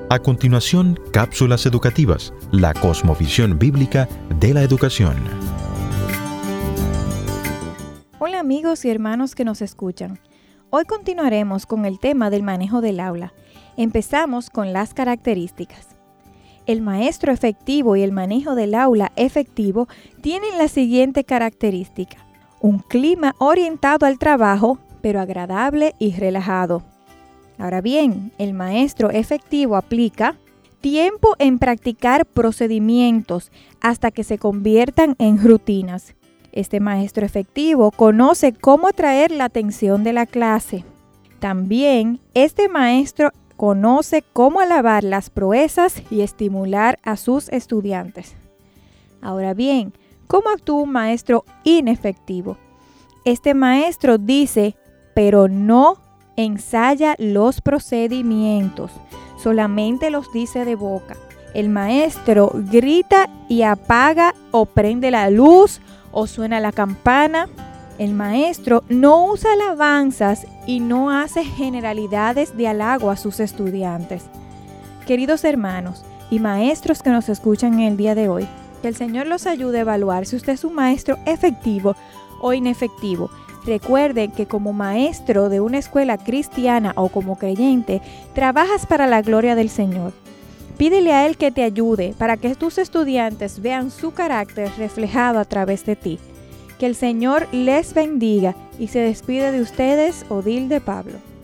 A continuación, cápsulas educativas, la cosmovisión bíblica de la educación. Hola amigos y hermanos que nos escuchan. Hoy continuaremos con el tema del manejo del aula. Empezamos con las características. El maestro efectivo y el manejo del aula efectivo tienen la siguiente característica: un clima orientado al trabajo, pero agradable y relajado. Ahora bien, el maestro efectivo aplica tiempo en practicar procedimientos hasta que se conviertan en rutinas. Este maestro efectivo conoce cómo atraer la atención de la clase. También, este maestro conoce cómo alabar las proezas y estimular a sus estudiantes. Ahora bien, ¿cómo actúa un maestro inefectivo? Este maestro dice, pero no ensaya los procedimientos, solamente los dice de boca. El maestro grita y apaga o prende la luz o suena la campana. El maestro no usa alabanzas y no hace generalidades de halago a sus estudiantes. Queridos hermanos y maestros que nos escuchan en el día de hoy, que el Señor los ayude a evaluar si usted es un maestro efectivo o inefectivo. Recuerden que como maestro de una escuela cristiana o como creyente, trabajas para la gloria del Señor. Pídele a Él que te ayude para que tus estudiantes vean su carácter reflejado a través de ti. Que el Señor les bendiga y se despide de ustedes, Odil de Pablo.